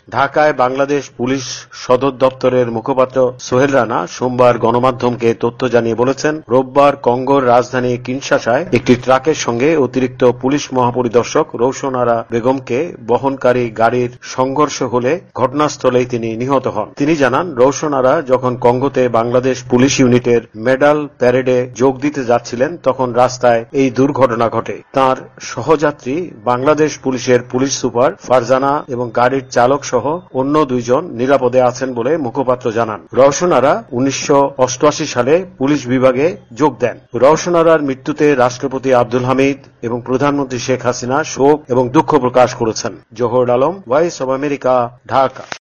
ঢাকায় বাংলাদেশ পুলিশ সদর দপ্তরের মুখপাত্র সোহেল রানা সোমবার গণমাধ্যমকে তথ্য জানিয়ে বলেছেন, রোববার কঙ্গোর রাজধানী কিনশাসায় একটি ট্রাকের সঙ্গে অতিরিক্ত পুলিশ মহাপরিদর্শক রওশন আরা বেগমকে বহনকারী গাড়ির সংঘর্ষ হলে ঘটনাস্থলেই তিনি নিহত হন। তিনি জানান, রওশন আরা যখন কঙ্গোতে বাংলাদেশ পুলিশ ইউনিটের মেডাল প্যারেডে যোগ দিতে যাচ্ছিলেন তখন রাস্তায় এই দুর্ঘটনা ঘটে। তার সহযাত্রী বাংলাদেশ পুলিশের পুলিশ সুপার ফারজানা এবং গাড়ির চালক সহ অন্য 2 জন নিরাপদে আছেন বলে মুখপাত্র জানান। রওশন আরা 1988 সালে পুলিশ বিভাগে যোগ দেন। রওশন আরার মৃত্যুতে রাষ্ট্রপতি আব্দুল হামিদ এবং প্রধানমন্ত্রী শেখ হাসিনা শোক এবং দুঃখ প্রকাশ করেছেন। Johar Alam, Voice of America, Dhaka.